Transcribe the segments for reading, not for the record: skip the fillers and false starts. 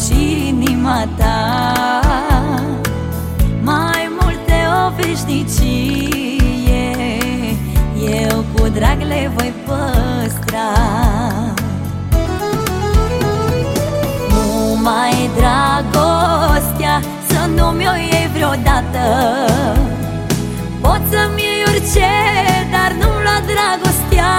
și inima ta. Mai multe o veșnicie eu cu drag le voi păstra. Numai dragostea să nu mi-o iei vreodată. Poți să-mi iei orice, dar nu la dragostea.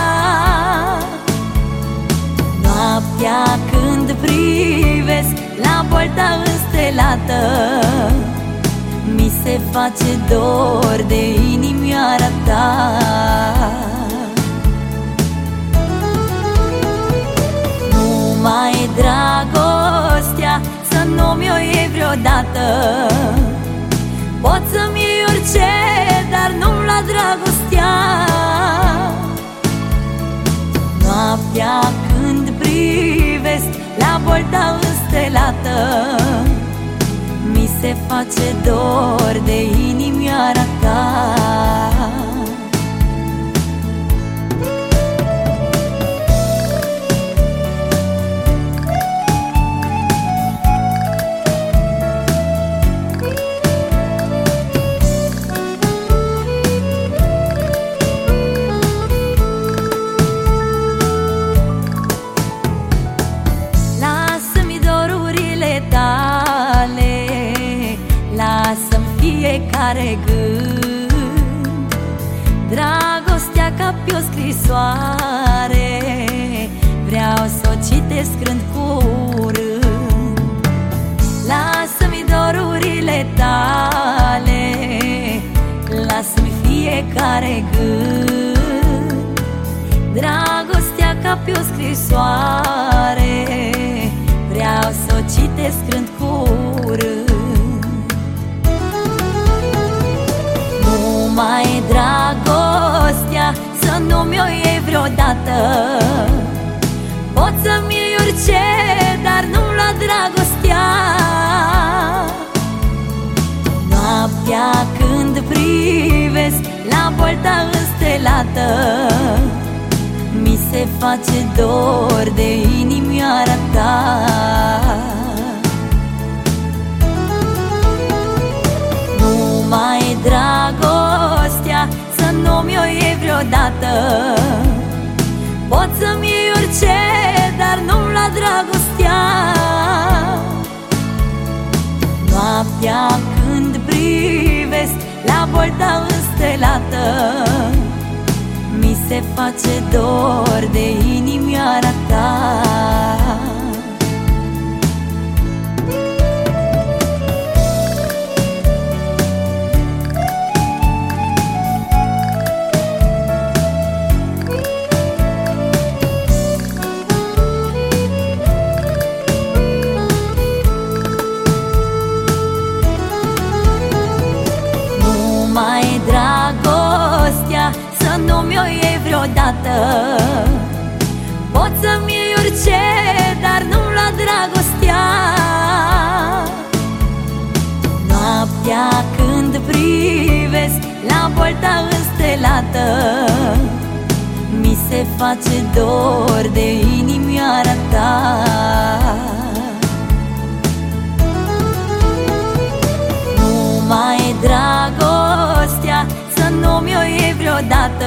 Noaptea când privesc la bolta înstelată, mi se face dor de inimioara ta. Numai dragostea să nu mi-o iei vreodată. Poți să-mi iei orice, dar nu la dragostea. Noaptea când privesc la bolta înstelată, mi se face dor de inimioara ta. Lasă-mi fiecare gând, dragostea ca pe o scrisoare, vreau să o citesc rând cu rând. Lasă-mi dorurile tale, lasă-mi fiecare gând, dragostea ca pe o scrisoare, vreau să o citesc rând cu rând. Numai dragostea să nu mi-o iei vreodată. Poți să-mi iei orice, dar nu la dragostea. Noaptea când privesc la bolta înstelată, mi se face dor de inimioara ta. Numai dragostea să nu mi-o iei vreodată. Poți să-mi iei orice, dar nu la dragostea. Noaptea când privesc la bolta înstelată, mi se face dor de inimioara ta. Numai dragostea să nu mi-o iei vreodată. Poți să-mi iei orice, dar nu la dragostea. Noaptea când privesc la bolta înstelată, mi se face dor de inimioara ta. Numai dragostea să nu mi-o iei vreodată.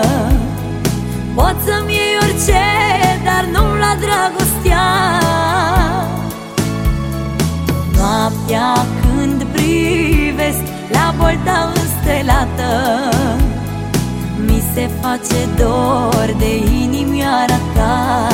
Poți să-mi iei orice, dar nu la dragostea. Noaptea când privesc la bolta înstelată, mi se face dor de inimioara ta.